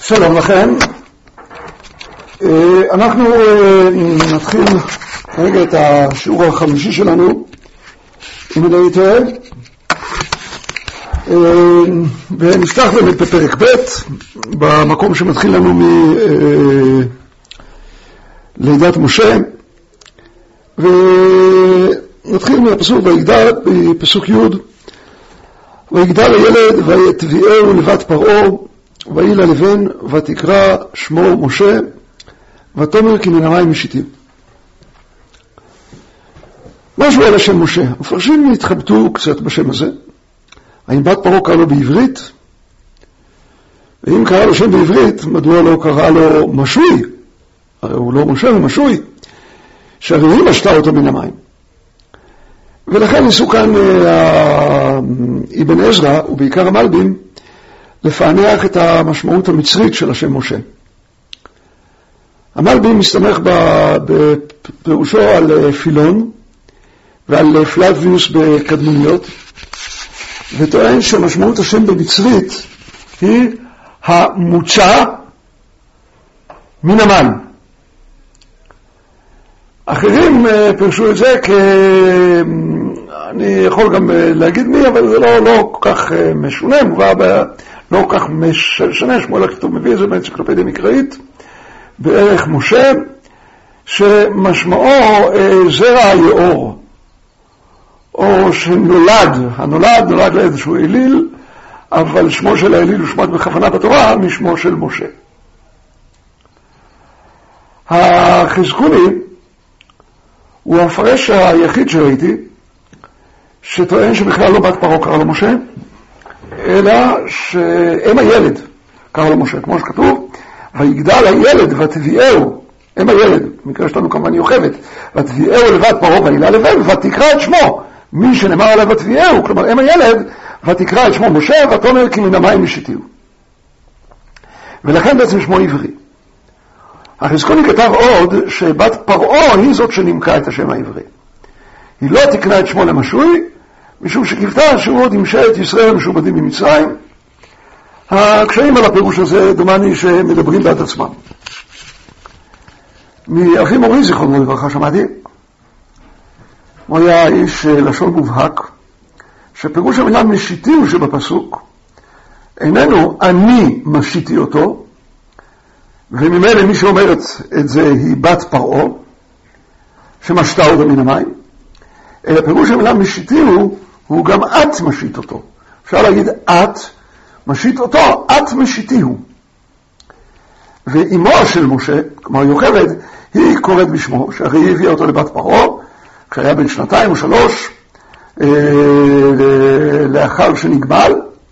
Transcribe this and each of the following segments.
שלום לכם. אנחנו נתחיל רגע את השיעור החמישי שלנו, אם אני טועה, ונפתח באמת בפרק ב' במקום שמתחיל לנו מלידת משה, ונתחיל מהפסוק ויגדל, בפסוק י' ויגדל הילד ויתביאהו לבת פרעה ויהי לה לבן ותקרא שמו משה ותאמר כי מן המים משיתים. משהו על השם משה, המפרשים התחבטו קצת בשם הזה. האם בת פרעה קרא לו בעברית? ואם קרא לו שם בעברית, מדוע לא קרא לו משוי? הרי הוא לא משה, הוא משוי, שהרי היא משתה אותו מן המים. ולכן ניסו כאן אבן עזרא ובעיקר המלבים לפענח את המשמעות המצרית של השם משה. המלבים מסתמך בפירושו על פילון ועל פלביוס בקדמוניות, וטוען שמשמעות השם במצרית היא המוצא מן המן. אחרים פירשו את זה אני יכול גם להגיד מי, אבל זה לא כל כך משונה, לא כל כך משנה. שמואל הכתוב מביא את זה באנציקלופדיה מקראית, בערך משה, שמשמעו זרע היאור, או הנולד לאיזשהו אליל, אבל שמו של האליל הושמט בכוונה בתורה משמו של משה. החזקוני הוא המפרש היחיד שראיתי שטוען שבכלל לא בת פרעה קרא לו משה, אלא שאם הילד קרא לו משה, כמו שכתוב ויגדל הילד ותביאהו, אם הילד, במקרה שלנו כמובן יוכבת, ותביאהו לבת פרעה ויהי לה לבן ותקרא את שמו, מי שנאמר עליו ותביאהו, כלומר אם הילד, ותקרא את שמו משה ותאמר כי מן המים משיתיהו. ולכן בעצם שמו עברי. החזקוני כתב עוד שבת פרעה היא זאת שנימקה את השם העברי. היא לא תקנה את שמו למשוי, משום שקיוותה שהוא עוד ימשה את ישראל משועבדים ממצרים. הקשיים על הפירוש הזה דומני שמדברים בעד עצמם. מאחי מורי זיכרונו לברכה שמעתי, הוא היה איש לשון מובהק, שפירוש המילה משיתיהו שבפסוק איננו אני משיתי אותו, וממילא מי שאומרת את זה היא בת פרעה שמשתה אותו מן המים, אלא פירוש המילה משיתיהו הוא גם את משית אותו. אפשר להגיד את משית אותו, את משיתיהו. ואימו של משה, כלומר יוכבד, היא קוראת בשמו, שהרי היא הביאה אותו לבת פרעה כשהיה בן 2 או 3 לאחר שנגמל,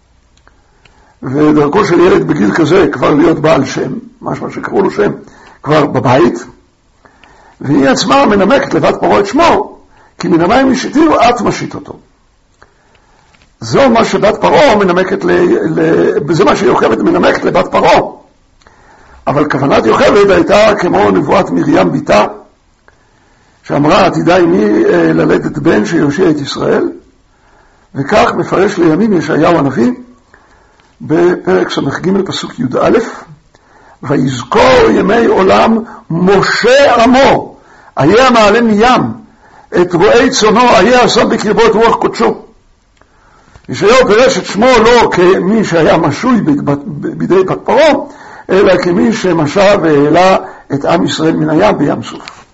ודרכו של ילד בגיל כזה כבר להיות בעל שם, משהו שקראו לו שם כבר בבית, והיא עצמה מנמקת לבת פרעה את שמו כי מן המים משיתיהו את משית אותו. זו מה שבת פרעה מנמקת זה מה שיוכבד מנמקת לבת פרעה. אבל כוונת יוכבד הייתה כמו נבואת מרים ביתה, שאמרה עתידה עמי ללדת בן שיושיע את ישראל, וכך מפרש לימים ישעיהו הנביא בפרק ס"ג פסוק י"א, ויזכור ימי עולם משה עמו איה מעלה מים את רועי צונו איה עשה בקרבו את רוח קודשו. ישעיהו פירש את שמו לא כמי שהיה משוי בידי בת פרעה, אלא כמי שמשה והעלה את עם ישראל מן הים בים סוף.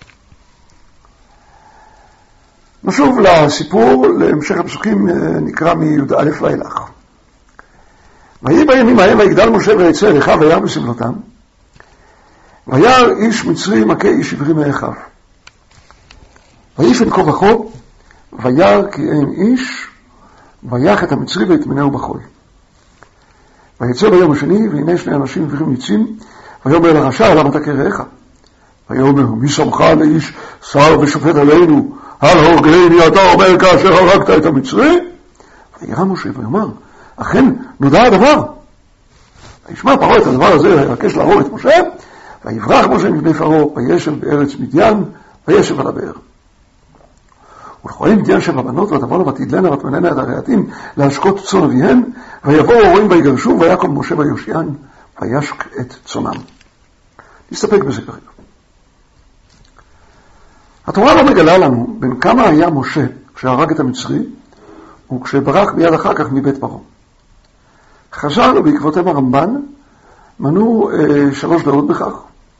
נשוב לסיפור, להמשך הפסוקים נקרא מי"א ואילך. ויהי בימים ההם ויגדל משה ויצא אל אחיו וירא בסבלותם, וירא איש מצרי מכה איש עברי מאחיו. ויפן כה וכה וירא כי אין איש, ויך את המצרי ויטמנהו בחול. ויצא ביום השני והנה שני אנשים עברים ניצים, ויאמר לרשע למה אתה כרעך? ויאמר מי שמך לאיש שר ושופט עלינו, על הורגני אתה אומר כאשר הרגת את המצרי? וירא משה ויאמר אכן נודע הדבר. וישמע פרעה את הדבר הזה ויבקש להרוג את משה, ויברח משה מפני פרעה וישב בארץ מדיין וישב על הבאר. ולכהנים מדיין 7 בנות ותבוא לה ותדלנה ותמננה את הרעתים להשקות צאן אביהן, ויבואו ההורים ויגרשו ויקום משה ויושיען וישק את צונם. נסתפק בזה כרגע. התורה לא מגלה לנו בין כמה היה משה כשהרג את המצרי, וכשברח מיד אחר כך מבית פרעה. חז"ל בעקבותיהם הרמב"ן מנו 3 דעות בכך.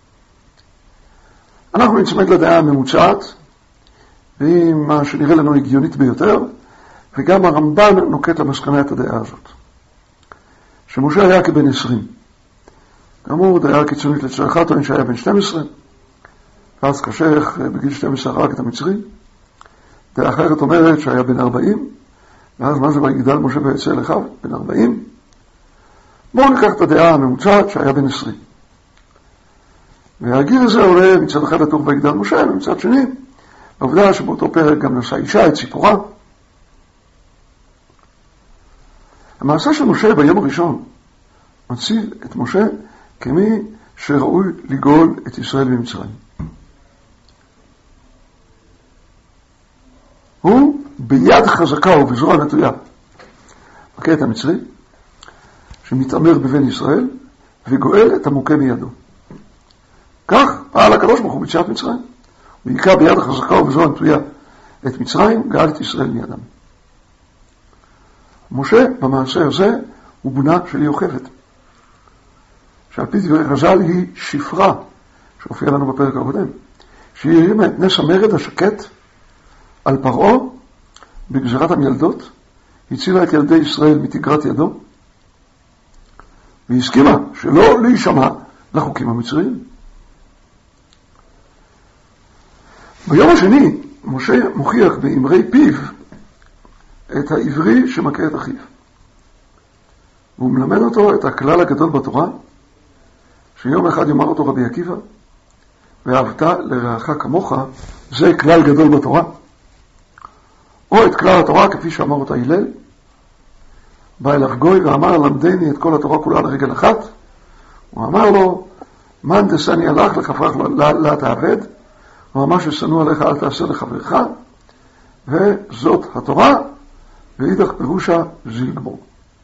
אנחנו נצמד לדעה הממוצעת, והיא מה שנראה לנו הגיונית ביותר, וגם הרמב"ן נוקט למסקנה את הדעה הזאת. שמשה היה כבן 20. כאמור, דעה קיצונית לצערך טוען שהיה בן 12, ואז כשך בגיל 12 הרג את המצרי. דעה אחרת אומרת שהיה בן 40, ואז מה זה ויגדל משה ויצא אל אחיו? בן 40. בואו ניקח את הדעה הממוצעת שהיה בן 20. והגיר הזה עולה מצד אחד לתוך ויגדל משה, ומצד שני, העובדה שבאותו פרק גם נשא אישה את סיפורה. המעשה של משה ביום הראשון מציב את משה כמי שראוי לגאול את ישראל ממצרים. הוא ביד חזקה ובזרוע נטויה מכה את המצרי שמתעמר בבן ישראל וגואל את המוכה מידו. כך פעל הקדוש ברוך הוא ביציאת מצרים. הוא היכה ביד החזקה ובזרוע נטויה את מצרים, גאל את ישראל מידם. משה במעשה הזה הוא בנה של יוכבד, שעל פי דברי חז"ל היא שפרה, שהופיע לנו בפרק הקודם, שהיא הרימה את נס המרד השקט על פרעה בגזרת המילדות, הצילה את ילדי ישראל מתגרת ידו, והסכימה שלא להישמע לחוקים המצריים. ביום השני משה מוכיח באמרי פיו את העברי שמכה את אחיו. והוא מלמד אותו את הכלל הגדול בתורה, שיום אחד יאמר אותו רבי עקיבא, ואהבת לרעך כמוך, זה כלל גדול בתורה. או את כלל התורה כפי שאמר אותה הלל, בא אליו גוי ואמר למדני את כל התורה כולה לרגל אחת. הוא אמר לו, מן דשני עליך לכפרך לא תעבד, הוא אמר ששנוא עליך אל תעשה לחברך, וזאת התורה, ואידך פירושה זיל גמור.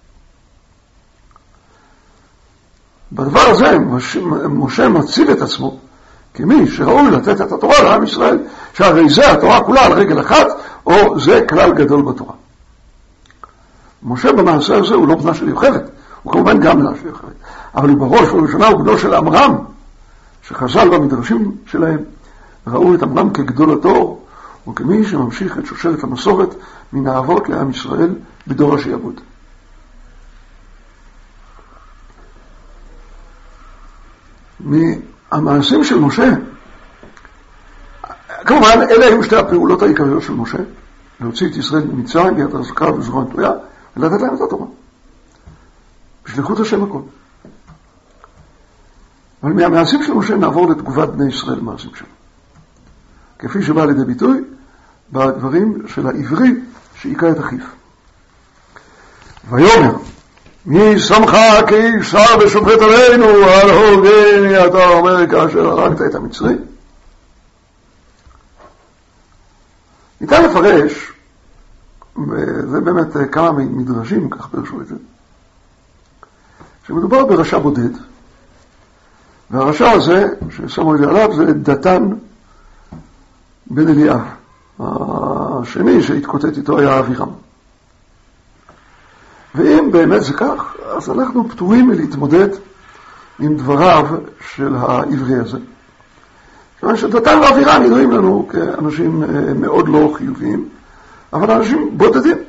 בדבר הזה משה מציב את עצמו כמי שראוי לתת את התורה לעם ישראל, שהרי זה התורה כולה על רגל אחת, או זה כלל גדול בתורה. משה במעשה הזה הוא לא בנה של יוכבד, הוא כמובן גם בנה של יוכבד, אבל הוא בראש ובראשונה הוא בנו של עמרם, שחז"ל במדרשים שלהם ראו את עמרם כגדול התור, וכמי שממשיך את שושלת המסורת מן האבות לעם ישראל בדור השעבוד. מהמעשים של משה, כמובן אלה היו שתי הפעולות העיקריות של משה, להוציא את ישראל ממצרים ביד חזקה ובזרוע נטויה ולתת להם את התורה בשליחות השם הכל. אבל מהמעשים של משה נעבור לתגובת בני ישראל למעשים שלו, כפי שבא לידי ביטוי בדברים של העברי שהיכה את אחיו. ויאמר, מי שמך כאיש שר ושופט עלינו, על הוגני אתה אומר כאשר הרגת את המצרי? ניתן לפרש, וזה באמת כמה מדרשים כך פרשו את זה, שמדובר ברשע בודד, והרשע הזה ששמו את זה עליו זה דתן בן אליאב. השני שהתקוטט איתו היה אבירם. ואם באמת זה כך, אז אנחנו פטורים מלהתמודד עם דבריו של העברי הזה. כיוון שדתן ואבירם ידועים לנו כאנשים מאוד לא חיוביים, אבל אנשים בודדים.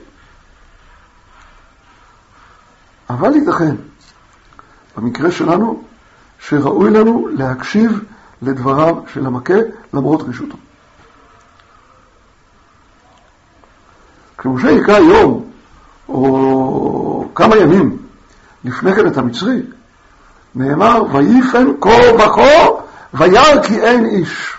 אבל ייתכן, במקרה שלנו, שראוי לנו להקשיב לדבריו של המכה למרות רשותו. כשמשה היכה יום או כמה ימים לפני כן את המצרי, נאמר ויפן כה וכה וירא כי אין איש.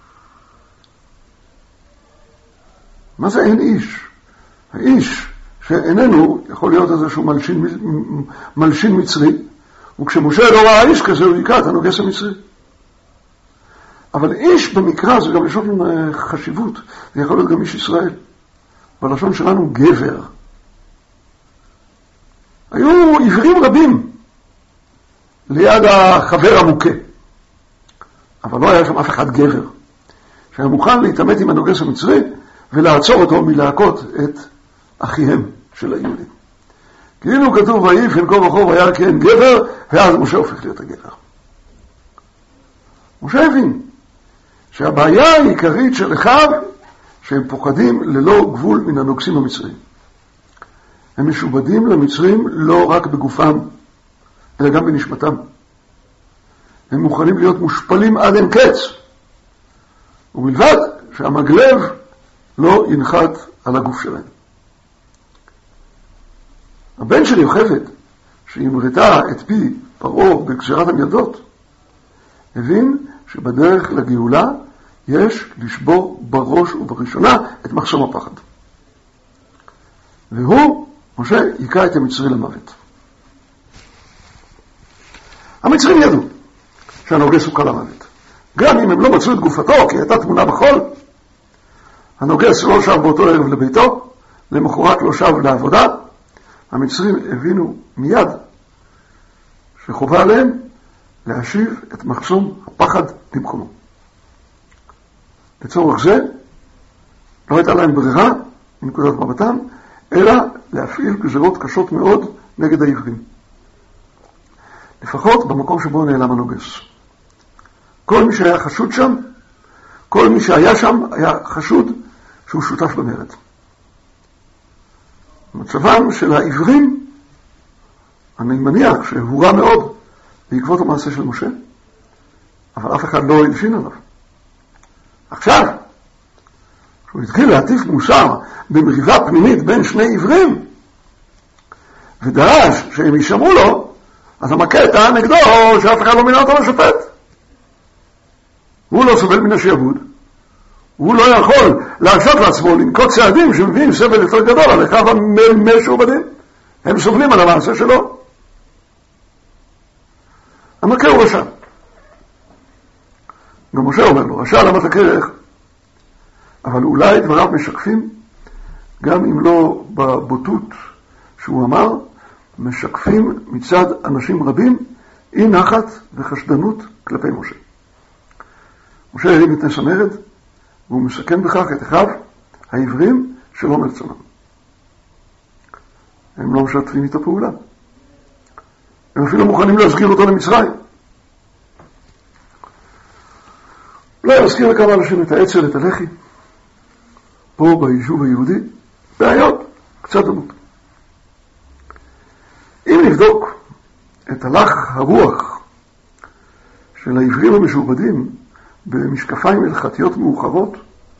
מה זה אין איש? האיש שאיננו יכול להיות איזשהו מלשין מצרי, וכשמשה לא ראה איש כזה הוא היכה את הנוגס המצרי. אבל איש במקרא זה גם לשון חשיבות, זה יכול להיות גם איש ישראל. בלשון שלנו גבר. היו עברים רבים ליד החבר המוכה. אבל לא היה שם אף אחד גבר, שהיה מוכן להתעמת עם הנוגס המצרי ולעצור אותו מלהכות את אחיהם של היהודים. כאילו כתוב, ויעיף אל כה וכה וירא כי אין גבר, ואז משה הופך להיות הגבר. משה הבין שהבעיה העיקרית של אחיו, שהם פוחדים ללא גבול מן הנוגסים המצרים. הם משובדים למצרים לא רק בגופם, אלא גם בנשמתם. הם מוכנים להיות מושפלים עד אין קץ, ובלבד שהמגלב לא ינחת על הגוף שלהם. הבן של יוכבד, שהמרתה את פי פרעה בגזירת המילדות, הבין שבדרך לגאולה יש לשבור בראש ובראשונה את מחסום הפחד. והוא, משה, יקע את המצרי למוות. המצרים ידעו שהנוגס הוא קל למוות. גם אם הם לא מצאו את גופתו, כי הייתה תמונה בחול, הנוגס לא שב באותו ערב לביתו, למחרת לא שב לעבודה. המצרים הבינו מיד שחובה עליהם להשיב את מחסום הפחד למקומו. לצורך זה לא הייתה להם ברירה מנקודת מבטם, אלא להפעיל גזרות קשות מאוד נגד העברים. לפחות במקום שבו נעלם הנוגס. כל מי שהיה חשוד שם, כל מי שהיה שם היה חשוד שהוא שותף במרד. מצבם של העברים, אני מניח שהוא רע מאוד בעקבות המעשה של משה, אבל אף אחד לא הלשין עליו. עכשיו, כשהוא התחיל להטיף מוסר במריבה פנימית בין שני עברים, ודרש שהם ישמעו לו, אז המכה טען נגדו שאף אחד לא מינה אותו לשופט. הוא לא סובל מן השעבוד, הוא לא יכול להרשות לעצמו לנקוט צעדים שמביאים סבל יותר גדול על אחיו המשועבדים. הם סובלים על המעשה שלו. המכה הוא רשע. גם משה אומר לו, רשע למה תכרך? אבל אולי דבריו משקפים, גם אם לא בבוטות שהוא אמר, משקפים מצד אנשים רבים אי נחת וחשדנות כלפי משה. משה הרים את נס המרד, והוא מסכן בכך את אחיו העברים שלא מרצונם. הם לא משתפים איתו פעולה. הם אפילו מוכנים להסגיר אותו למצרים. אולי להזכיר לכמה אנשים את העצל, את הלחי, פה ביישוב היהודי, בעיות קצת דומות. אם נבדוק את הלך הרוח של העברים המשועבדים במשקפיים הלכתיות מאוחרות,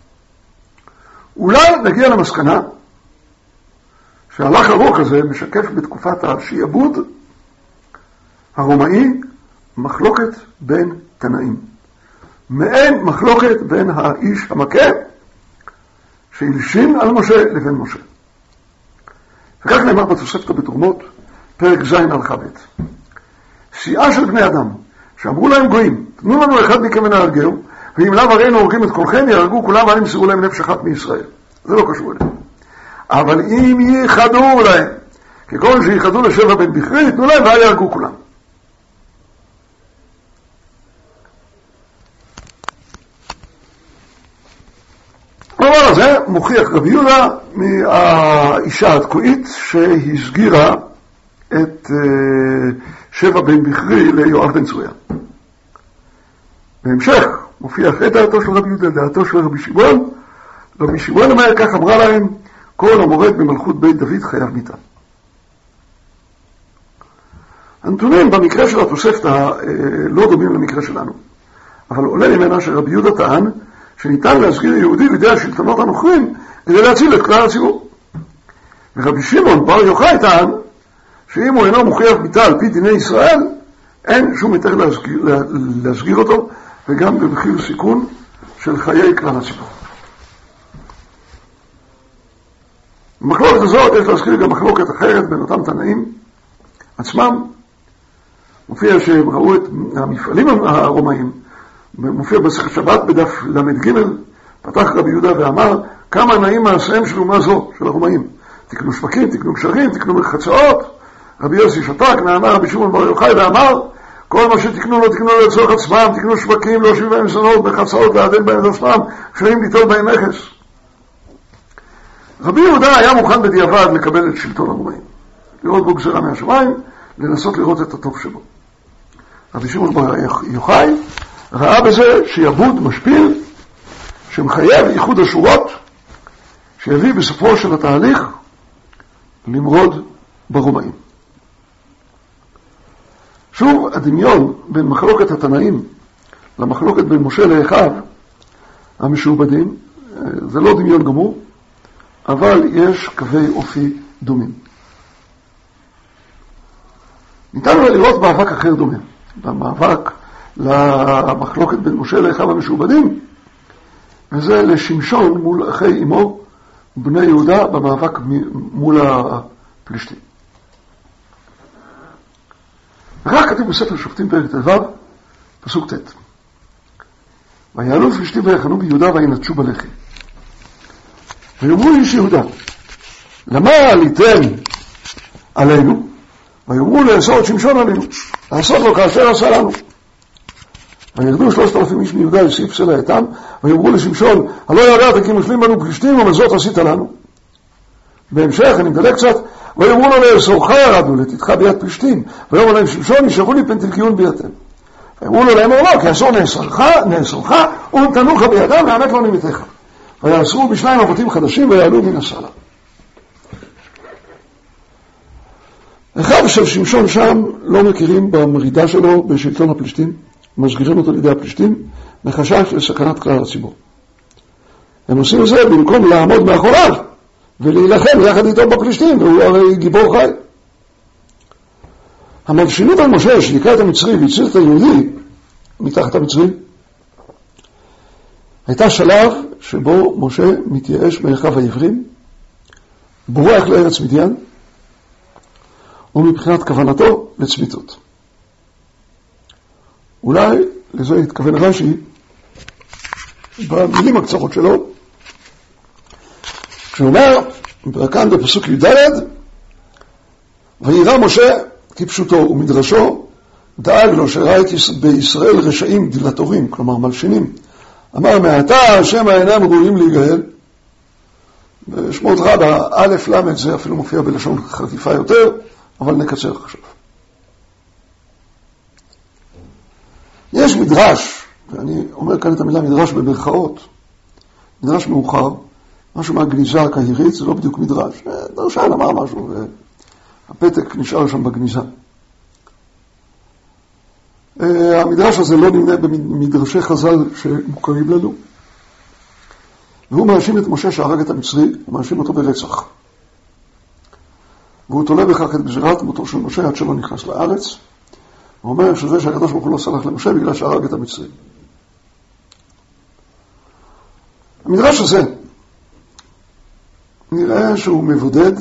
אולי נגיע למסקנה שהלך הרוח הזה משקף בתקופת השעבוד הרומאי מחלוקת בין תנאים. מעין מחלוקת בין האיש המכה שהלשין על משה לבין משה. וכך נאמר בתוספתא בתרומות, פרק ז' הלכה ב'. סיעה של בני אדם שאמרו להם גויים, תנו לנו אחד מכם ונהרגהו, ואם לאו הראינו הורגים את כולכם, יהרגו כולם ואל ימסרו להם נפש אחת מישראל. זה לא קשור אליהם. אבל אם ייחדו להם, כגון שייחדו לשבע בן בכרי, תנו להם ואל יהרגו כולם. הדבר הזה מוכיח רבי יהודה מהאישה התקועית שהסגירה את שבע בן בכרי ליואב בן צרויה. בהמשך מופיע אחרי דעתו של רבי יהודה, דעתו של רבי שמעון. רבי שמעון אומר כך, אמרה להם, כל המורד במלכות בית דוד חייב מיתה. הנתונים במקרה של התוספתא לא דומים למקרה שלנו, אבל עולה ממנה שרבי יהודה טען שניתן להסגיר יהודי לידי השלטונות הנוכרים כדי להציל את כלל הציבור. ורבי שמעון בר יוחאי טען שאם הוא אינו מוכיח מיתה על פי דיני ישראל, אין שום היתר להסגיר אותו, וגם במחיר סיכון של חיי כלל הציבור. במחלוקת הזאת יש להזכיר גם מחלוקת אחרת בין אותם תנאים עצמם. מופיע שהם ראו את המפעלים הרומאים, מופיע במסכת שבת בדף למ"ג, פתח רבי יהודה ואמר, כמה נעים מעשיהם של אומה זו, של הרומאים. תקנו שווקים, תקנו גשרים, תקנו מחצאות. רבי יוסי שתק, נענה רבי שמעון בר יוחאי ואמר, כל מה שתקנו לו, תקנו לו לצורך עצמם, תקנו שווקים, להושיב בהם זונות, בחצרות, לעדן בהם את עצמם, כשאים ליטול בהם נכס. רבי יהודה היה מוכן בדיעבד לקבל את שלטון הרומאים, לראות בו גזירה מהשמיים, לנסות לראות את הטוב שבו. רבי שמעון בר יוחאי ראה בזה שיעבוד משפיל, שמחייב איחוד השורות, שיביא בסופו של התהליך למרוד ברומאים. שוב, הדמיון בין מחלוקת התנאים למחלוקת בין משה לאחיו המשועבדים, זה לא דמיון גמור, אבל יש קווי אופי דומים. ניתן לו לראות מאבק אחר דומה, במאבק למחלוקת בין משה לאחיו המשועבדים, וזה לשמשון מול אחי אמו, בני יהודה, במאבק מול הפלישתים. וכך כתוב בספר שופטים פרק ט"ו, פסוק ט'. ויעלו פלישתים ויחנו ביהודה וינטשו בלחי. ויאמרו איש יהודה, למה עליתם עלינו? ויאמרו לאסור את שמשון עלינו, לעשות לו כאשר עשה לנו. וירדו 3,000 איש מיהודה לסעיף סלע איתם, ויאמרו לשמשון, הלא ידעת כי מושלים בנו פלישתים, אבל זאת עשית לנו. בהמשך, אני מדלג קצת, ויאמרו לו לאסורך ירדנו, לתתך ביד פלישתים, ויאמרו להם שמשון, ישבו לי פן תלקיון בידתם. ויאמרו לו לאמור לא, כי אסור נאסורך, ונתנוך בידם, והאמת לא נמיתך. ויאסרו בשניים אבותים חדשים, ויעלו מן הסלע. אחיו של שמשון שם לא מכירים במרידה שלו בשלטון הפלישתים, מסגירים אותו לידי הפלישתים, מחשש לסכנת כלל הציבור. הם עושים את זה במקום לעמוד מאחוריו, ולהילחם יחד איתו בפלישתים, והוא הרי גיבור חי. המלשינות על משה שהיכה את המצרי והציל את היהודי מתחת המצרי, הייתה שלב שבו משה מתייאש מאחיו העברים, בורח לארץ מדיין, ומבחינת כוונתו לצמיתות. אולי לזה התכוון רש"י במילים הקצרות שלו, כשאומר, כאן בפסוק י"ד, וירא משה כפשוטו ומדרשו, דאג לו שראה בישראל רשעים דילטורים, כלומר מלשינים. אמר, מעתה השם אינם ראויים להיגאל. בשמות רבה, א' ל' זה אפילו מופיע בלשון חריפה יותר, אבל נקצר עכשיו. יש מדרש, ואני אומר כאן את המילה מדרש במרכאות, מדרש מאוחר, משהו מהגניזה הקהירית, זה לא בדיוק מדרש. דרשן אמר משהו, והפתק נשאר שם בגניזה. המדרש הזה לא נמנה במדרשי חז"ל שמוכרים לנו. והוא מאשים את משה שהרג את המצרי, הוא מאשים אותו ברצח. והוא תולה בכך את גזירת מותו של משה עד שלא נכנס לארץ. הוא אומר שזה שהקדוש ברוך הוא לא סלח למשה בגלל שהרג את המצרי. המדרש הזה נראה שהוא מבודד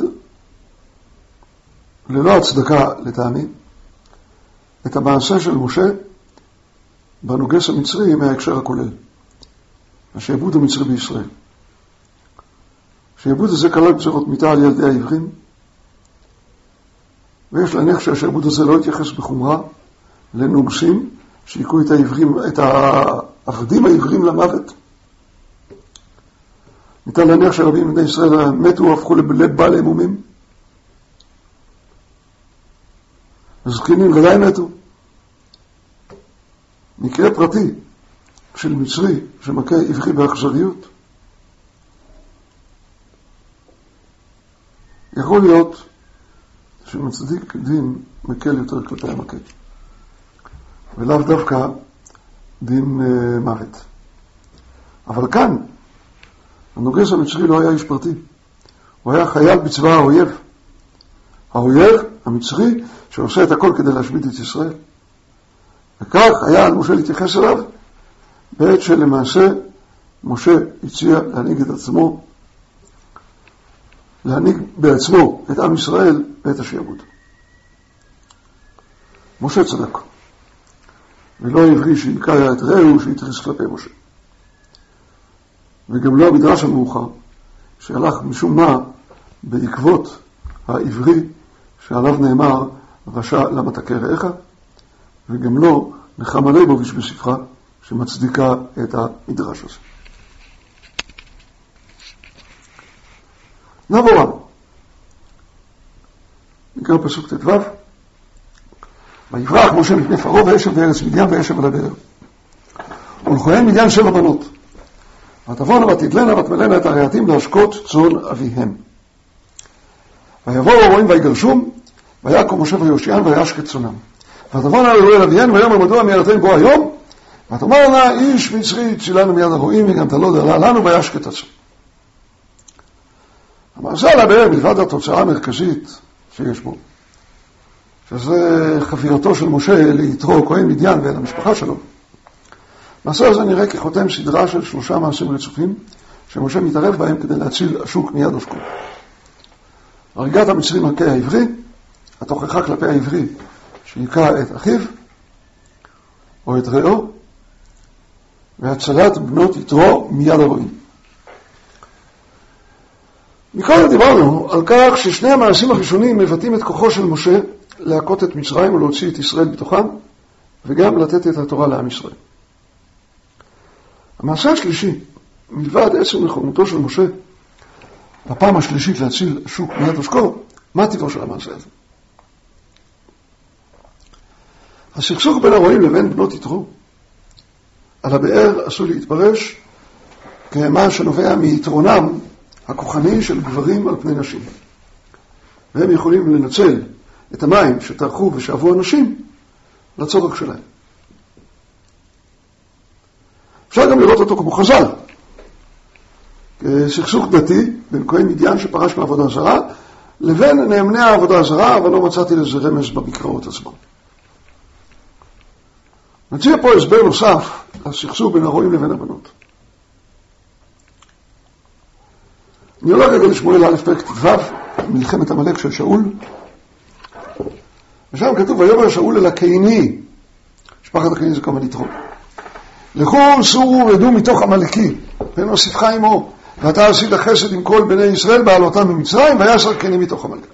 ללא הצדקה לטעמי את המעשה של משה בנוגס המצרי מההקשר הכולל, השעבוד המצרי בישראל. השעבוד הזה כלל גזירות מיתה על ילדי העברים, ויש להניח שהשעבוד הזה לא יתייחס בחומרה לנוגסים שיקו את העברים, את העבדים העברים למוות. ניתן להניח שרבים מבני ישראל מתו, הפכו לבעלי אמומים. הזקנים ודאי מתו. מקרה פרטי של מצרי שמכה עברי באכזריות. יכול להיות שמצדיק דין מקל יותר כלפי המכה, ולאו דווקא דין מוות. אבל כאן הנוגס המצרי לא היה איש פרטי, הוא היה חייל בצבא האויב. האויב המצרי שעושה את הכל כדי להשמיד את ישראל. וכך היה על משה להתייחס אליו, בעת שלמעשה משה הציע להנהיג את עצמו, להנהיג בעצמו את עם ישראל ואת השעבוד. משה צדק, ולא העברי שהלקה את רעהו שהתריס כלפי משה. וגם לא המדרש המאוחר, שהלך משום מה בעקבות העברי שעליו נאמר, רשע למה תכה רעך, וגם לא נחמה ליבוביץ' בספרה שמצדיקה את המדרש הזה. נעבור. נקרא פסוק ט"ו. ויברח משה מפני פרעה וישב בארץ מדיין וישב על הבאר. ולכהן מדיין 7 בנות. ותבואנה ותדלנה ותמלאנה את הרהטים להשקות צאן אביהם. ויבואו הרועים ויגרשום, ויקום משה ויושיען וישקט צאנם. ותבואנה לאלוהי אביהן ויאמר מדוע מיהרתם בו היום? ותאמרנה איש מצרי הצילנו מיד הרועים וגם תלו דלה לנו וישקט הצאן. המעשה על הבאר מלבד התוצאה המרכזית שיש בו, שזה חבירתו של משה ליתרו כהן מדיין ואל המשפחה שלו. המעשה הזה נראה כחותם סדרה של 3 מעשים רצופים שמשה מתערב בהם כדי להציל השוק מיד עושקו. הריגת המצרי מכה העברי, התוכחה כלפי העברי שיקע את אחיו או את רעו, והצלת בנות יתרו מיד הרועים. מקודם דיברנו על כך ששני המעשים הראשונים מבטאים את כוחו של משה להכות את מצרים ולהוציא את ישראל בתוכם, וגם לתת את התורה לעם ישראל. המעשה השלישי, מלבד עצם נכונותו של משה, בפעם השלישית להציל השוק מיד עושקו, מה טיבו של המעשה הזה? הסכסוך בין הרועים לבין בנות יתרו על הבאר עשוי להתפרש כמה שנובע מיתרונם הכוחני של גברים על פני נשים, והם יכולים לנצל את המים שטרחו ושאבו אנשים לצורך שלהם. אפשר גם לראות אותו כמו חז"ל, כסכסוך דתי בין כהן מדיין שפרש מעבודה זרה לבין נאמני העבודה הזרה, אבל לא מצאתי לזה רמז במקראות עצמם. נציע פה הסבר נוסף לסכסוך בין הרועים לבין הבנות. אני הולך רגע לשמואל א' פרק ט"ו, מלחמת עמלק של שאול, ושם כתוב ויאמר שאול אל הקייני, משפחת הקייני זה כמובן יתרו, לכו סורו ורדו מתוך עמלקי ונוסיפך עמו, ואתה עשית חסד עם כל בני ישראל בעלותם ממצרים, ויסר קייני מתוך עמלק.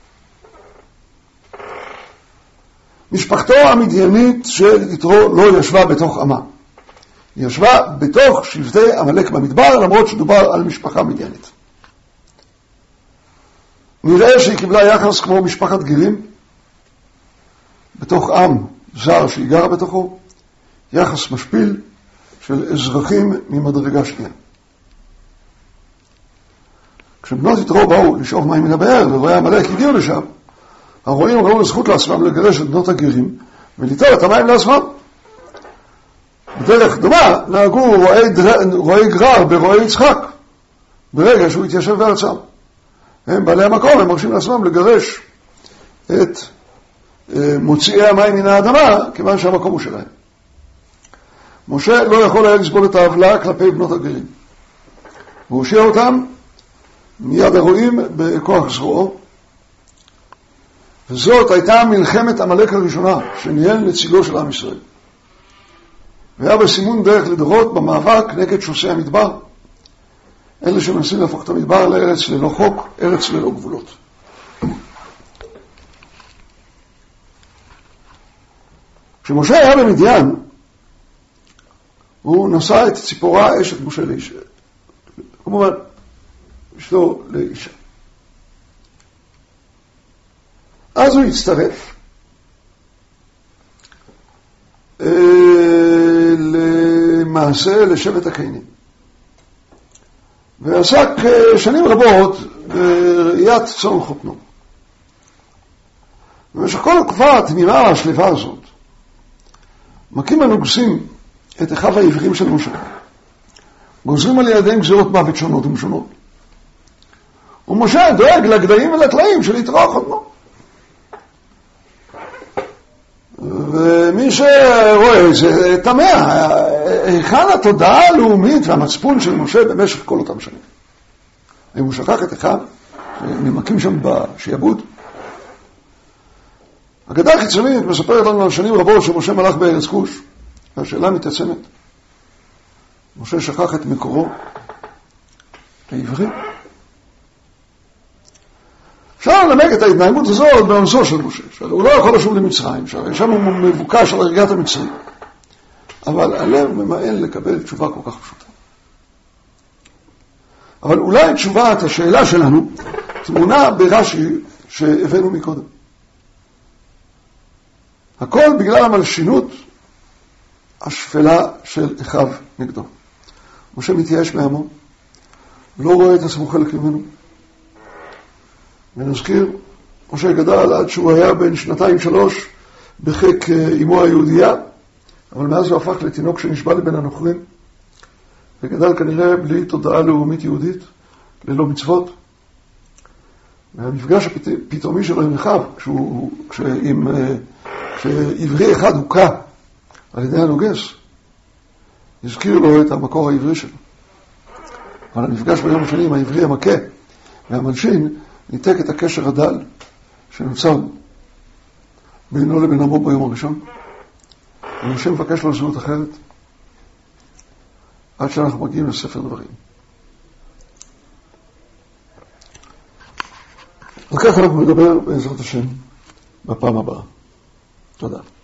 משפחתו המדיינית של יתרו לא ישבה בתוך עמה, היא ישבה בתוך שבטי עמלק במדבר, למרות שדובר על משפחה מדיינית. נראה שהיא קיבלה יחס כמו משפחת גרים, בתוך עם זר שהיא גרה בתוכו, יחס משפיל של אזרחים ממדרגה שנייה. כשבנות יתרו באו לשאוב מים מן הבאר ורואי עמלק הגיעו לשם, הרועים ראו לזכות לעצמם לגרש את בנות הגרים וליטול את המים לעצמם. בדרך דומה נהגו רואי גרר ברואי יצחק ברגע שהוא התיישב בארצם. הם בעלי המקום, הם מרשים לעצמם לגרש את מוציאי המים מן האדמה, כיוון שהמקום הוא שלהם. משה לא יכול היה לסבול את העוולה כלפי בנות הגרים. הוא הושיע אותם מיד הרועים בכוח זרועו, וזאת הייתה מלחמת עמלק הראשונה שניהל נציגו של עם ישראל. והיה בסימון דרך לדורות במאבק נגד שוסי המדבר, אלה שמנסים להפוך את המדבר לארץ ללא חוק, ארץ ללא גבולות. כשמשה היה במדיין, הוא נשא את ציפורה אשת משה לאישה. כמובן, אשתו לאישה. אז הוא הצטרף למעשה לשבט הקיינים. ועסק שנים רבות בראיית צאן חותנו. במשך כל התקופה התמימה השלווה הזאת, מכים הנוגסים את אחיו העברים של משה. גוזרים על ידיהם גזירות מוות שונות ומשונות. ומשה דואג לגדיים ולטלאים של יתרו חותנו. ומי שרואה זה תמה, היכן התודעה הלאומית והמצפון של משה במשך כל אותם שנים. אם הוא שכח את אחד, נמקים שם בשיעבוד. אגדה החיצונית מספרת לנו על שנים רבות שמשה מלך בארץ כוש, והשאלה מתעצמת. משה שכח את מקורו העברי. אפשר לנמק את ההתנהגות הזאת בעונשו של משה, שהרי הוא לא יכול לשוב למצרים, שהרי שם הוא מבוקש על הריגת המצרים. אבל הלב ממאן לקבל תשובה כל כך פשוטה. אבל אולי תשובת השאלה שלנו תמונה ברש"י שהבאנו מקודם. הכל בגלל המלשינות השפלה של אחיו נגדו. משה מתייאש מעמו, לא רואה את עצמו חלק ממנו. ונזכיר, משה גדל עד שהוא היה בן 2-3 בחיק אמו היהודייה, אבל מאז הוא הפך לתינוק שנשבע לבין הנוכרים, וגדל כנראה בלי תודעה לאומית יהודית, ללא מצוות. והמפגש הפתאומי שלו עם אחיו, כשעברי אחד הוקע על ידי הנוגס, הזכיר לו את המקור העברי שלו. אבל המפגש ביום השני עם העברי המכה והמלשין ניתק את הקשר הדל שנוצר בינו לבין עמו ביום הראשון. ומשה מבקש לו זהות אחרת עד שאנחנו מגיעים לספר דברים. על כך אנחנו נדבר בעזרת השם בפעם הבאה. תודה.